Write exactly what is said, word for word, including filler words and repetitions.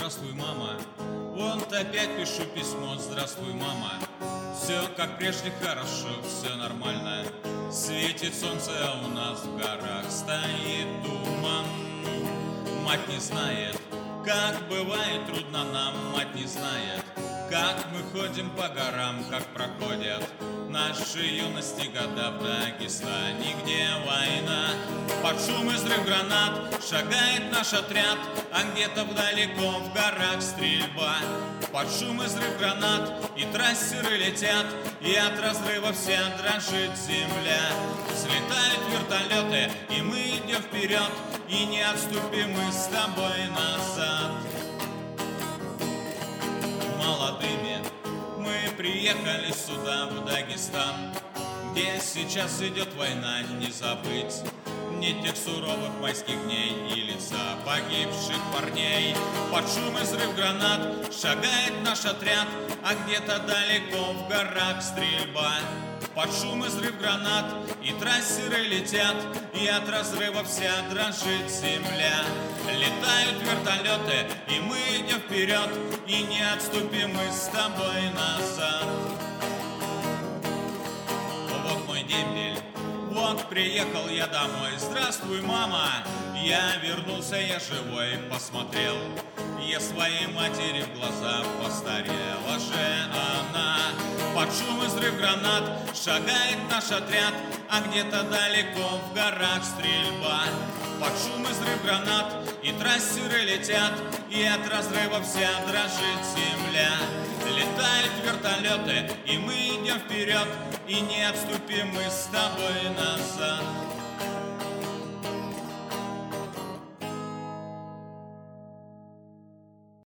здравствуй, мама. Вот опять пишу письмо, здравствуй, мама. Все как прежде хорошо, все нормально. Светит солнце, а у нас в горах стоит туман. Мать не знает, как бывает трудно нам. Мать не знает, как мы ходим по горам, как проходят наши юности года в Дагестане, где война. Под шум и взрыв гранат шагает наш отряд, а где-то вдалеко в горах стрельба. Под шум и взрыв гранат и трассеры летят, и от разрыва вся дрожит земля. Взлетают вертолеты, и мы идем вперед, и не отступим мы с тобой назад. Молодыми мы приехали сюда, в Дагестан, где сейчас идет война, не забыть ни тех суровых майских дней и лица погибших парней. Под шум и взрыв гранат шагает наш отряд, а где-то далеко в горах стрельба. Под шум и взрыв гранат и трассеры летят, и от разрыва вся дрожит земля. Летают вертолеты, и мы идем вперед, и не отступим мы с тобой назад. Вот мой дембель, вот приехал я домой. Здравствуй, мама, я вернулся, я живой. Посмотрел я своей матери в глаза, постарела же она. Под шум и взрыв гранат шагает наш отряд, а где-то далеко в горах стрельба. Под шум и взрыв гранат и трассеры летят, и от разрыва вся дрожит земля. Летают вертолеты, и мы идем вперед, и не отступим мы с тобой назад.